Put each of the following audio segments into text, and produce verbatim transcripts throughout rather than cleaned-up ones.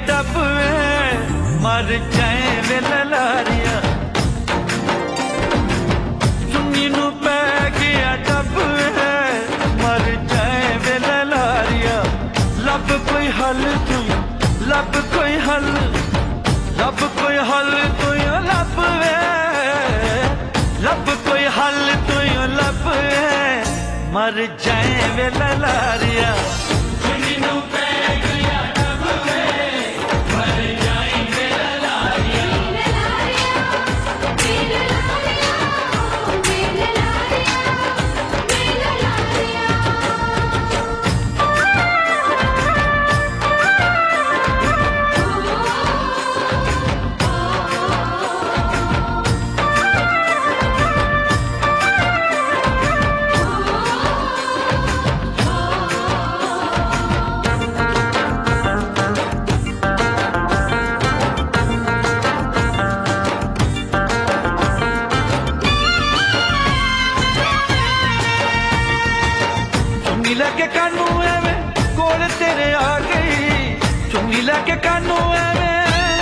Dub मर जाए वे ललारिया चुन्नी नू पै गया डब मर जाए वे ललारिया लब कोई हल तू लब कोई हल लब कोई हल तू लब लब कोई हल तू लब मर जाए वे ललारिया लैके कानू एवें कोल तेरे आ गई चुन्नी लैके कानू एवें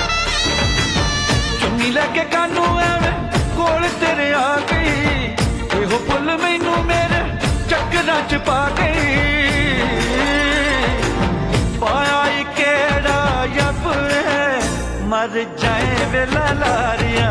चुन्नी लैके कानू एवें कोल तेरे आ गई एहो पुल मैनू मेरे चक्करां च पा गई पाया केड़ा यब मर जाए वे ललारिया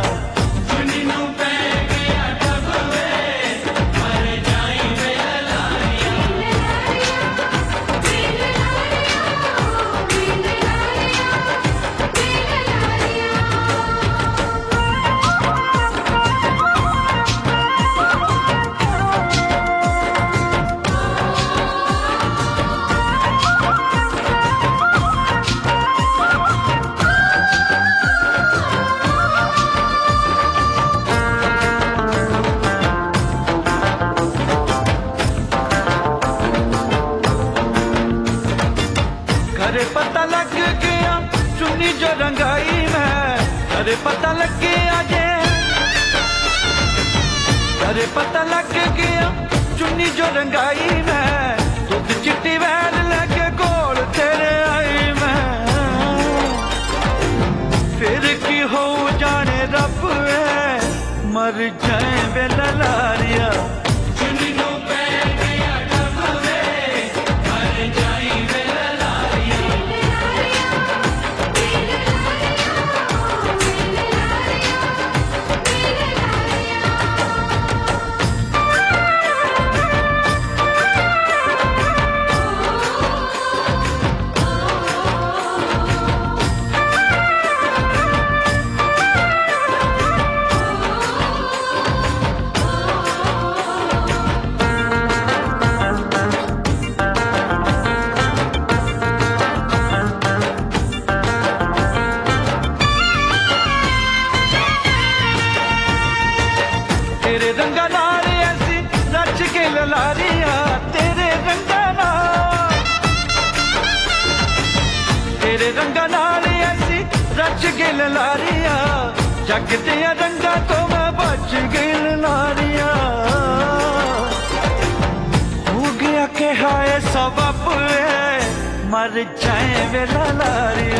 अरे पता लग गया चुन्नी जो रंगाई मैं अरे पता लग गया जे अरे पता लग गया चुन्नी जो रंगाई मैं दूध चिट्टी वैन लेके गोल तेरे आई मैं फिर की हो जाने रब मर जाए वे ललारिया तेरे रंगा नाल ऐसी रच के ललारिया तेरे रंगा नाल तेरे रंगा नाल ऐसी रच के ललारिया जग दिया रंगा तो मैं बच गई ललारिया हो गया के हाय सबब मर जाए वे ललारिया।